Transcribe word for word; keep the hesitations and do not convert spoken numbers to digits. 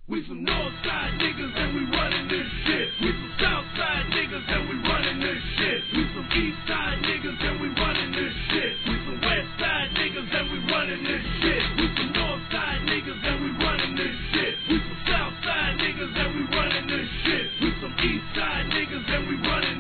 We some Northside niggas and we running this shit. We some Southside niggas and we running this shit. We some Eastside niggas and we running this shit. We some Westside niggas and we running this shit. We some Northside niggas and we running this shit. We some Southside niggas and we running this shit. We some Eastside niggas and we running